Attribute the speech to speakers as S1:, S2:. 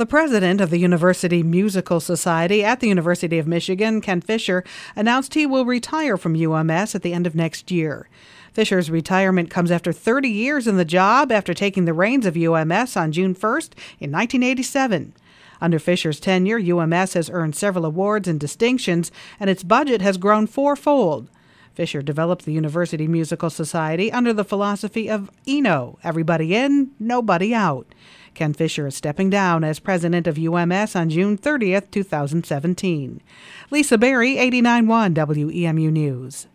S1: The president of the University Musical Society at the University of Michigan, Ken Fisher, announced he will retire from UMS at the end of next year. Fisher's retirement comes after 30 years in the job after taking the reins of UMS on June 1st in 1987. Under Fisher's tenure, UMS has earned several awards and distinctions, and its budget has grown fourfold. Fisher developed the University Musical Society under the philosophy of ENO, everybody in, nobody out. Ken Fisher is stepping down as president of UMS on June 30th, 2017. Lisa Berry, 89.1 WEMU News.